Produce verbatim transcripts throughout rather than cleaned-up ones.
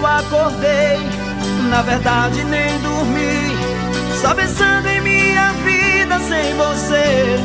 eu acordei, na verdade nem dormi, só pensando em minha vida sem você.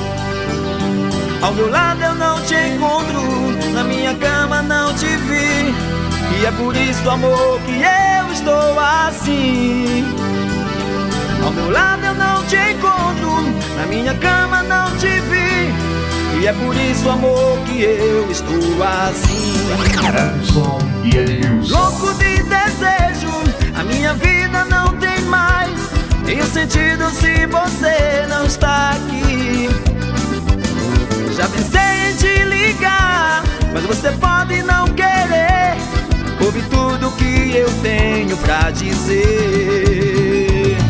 Ao meu lado eu não te encontro, na minha cama não te vi, e é por isso, amor, que eu estou assim. Ao meu lado eu não te encontro, na minha cama não te vi, e é por isso, amor, que eu estou assim. Anderson e Edilson. Louco de desejo, a minha vida não tem mais nenhum sentido se você não está aqui. Já pensei em te ligar, mas você pode não querer ouvir tudo que eu tenho pra dizer.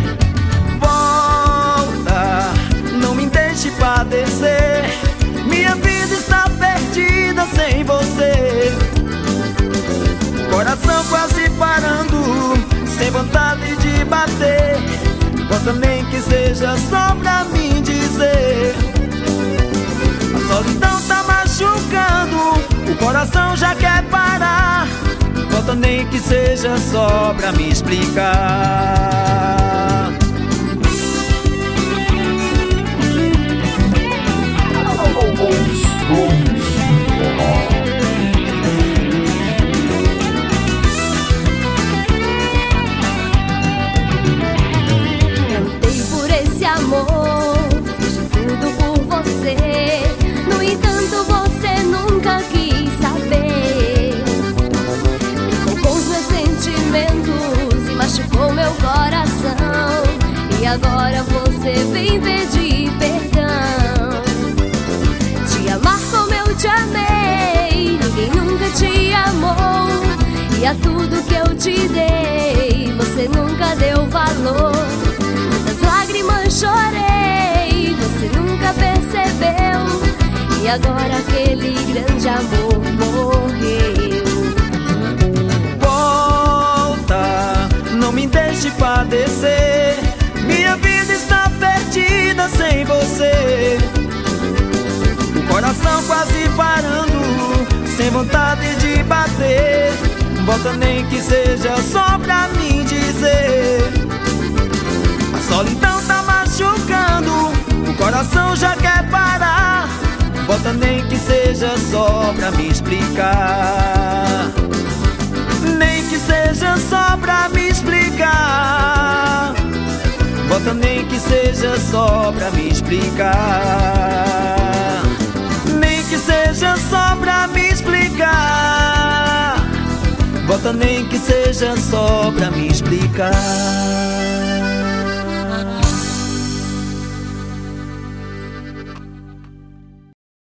Volta, não me deixe padecer, minha vida está perdida sem você. Coração quase parando, sem vontade de bater, volta nem que seja só pra mim dizer. A solidão tá machucando, o coração já quer parar, volta nem que seja só pra me explicar. Lutei por esse amor, fiz de tudo por você, no entanto você nunca quis saber. Brincou com os meus sentimentos e machucou meu coração, e agora você vem pedir perdão. Te amar como eu te amei, ninguém nunca te amou, e a tudo que eu te dei você nunca deu valor. Muitas lágrimas chorei, você nunca percebeu, e agora aquele grande amor morreu. Volta, não me deixe padecer, minha vida está perdida sem você. O coração quase parando, sem vontade de bater, volta nem que seja só pra mim dizer. A solidão tá machucando, o coração já quer parar, volta nem que seja só pra me explicar. Nem que seja só pra me explicar, volta nem que seja só pra me explicar. Nem que seja só pra me explicar, volta nem que seja só pra me explicar.